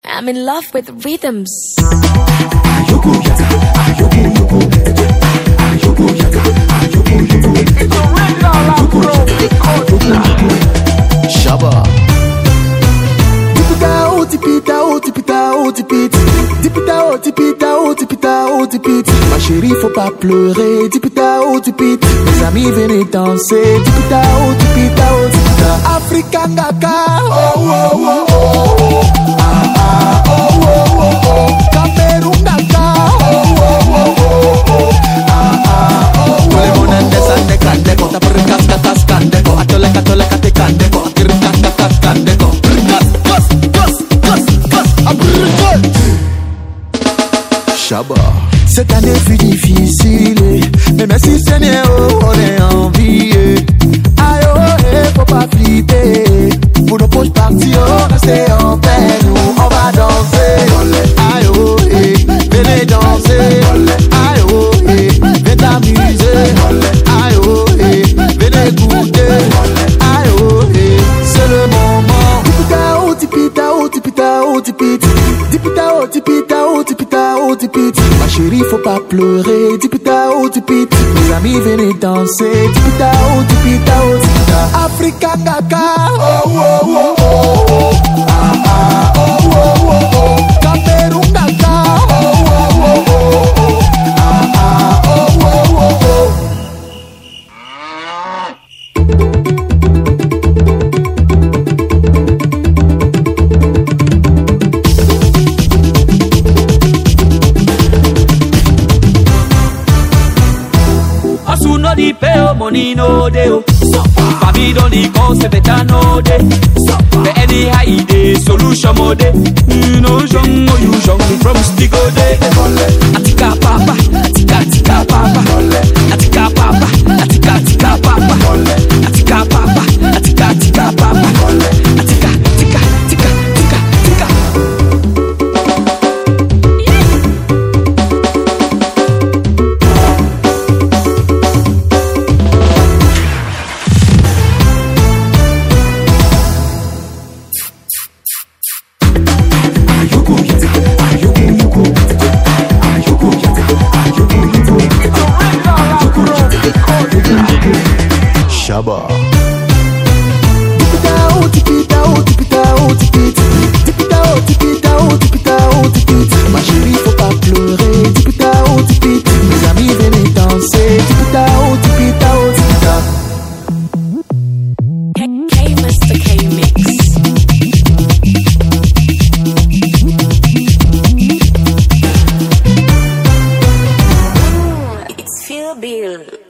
I'm in love with rhythms. Shabba. Ma chérie, faut pas pleurer. Dipita, oh, dipita. Mes amis, venez danser. Dipita, oh, dipita, oh, dipita. Africa, kaka. Oh, oh, oh, oh. Ah, ah, oh, oh, oh, oh. Cameroun, kaka. Oh, oh, oh, oh, oh. Ah, ah, oh, oh. Tole monende, sande, kandeko. Tabrikas, katas, kandeko. Atole, katole, kate, kandeko. Atirkas, katas, kandeko. Brikas, kas, abrikas. Shabba. Cette année fut difficile, mais merci Seigneur, on est en vie. Aïe, oh, faut pas flipper. Pour nos poches parties, oh, restez en paix, nous, on va danser. Aïe, oh, venez danser. Aïe, oh, venez t'amuser. Aïe, oh, venez goûter. Aïe, oh, c'est le moment. Dipita, oh, dipita, oh, dipita, oh, dipita. Dipita, oh, dipita, oh, dipita, oh, dipita. Ma chérie, faut pas pleurer. Dipita, oh, dipita. Mes amis, venez danser. Dipita, oh, dipita, oh, dipita. Africa, kaka. Oh, oh, oh, oh, oh. Ah, ah, oh, oh, oh, oh. Cameroun, kaka. Oh, oh, oh, oh, oh. Ah, ah, oh, oh, oh, oh. Hustle no the pay, oh, money no dey, oh. Baby don't the concept better no dey. But anyhow it dey, solution mo dey. You know young or you young from stick o dey. Atika papa, atika papa, atika papa, atika papa, atika papa, atika papa, atika tika tika tika tika. Shabba. Ma chérie, faut pas pleurer. Dipita, oh, dipita. Mes amis, venez danser. Dipita, oh, dipita, oh, dipita. Mr. K Mix. It's Phil Bill.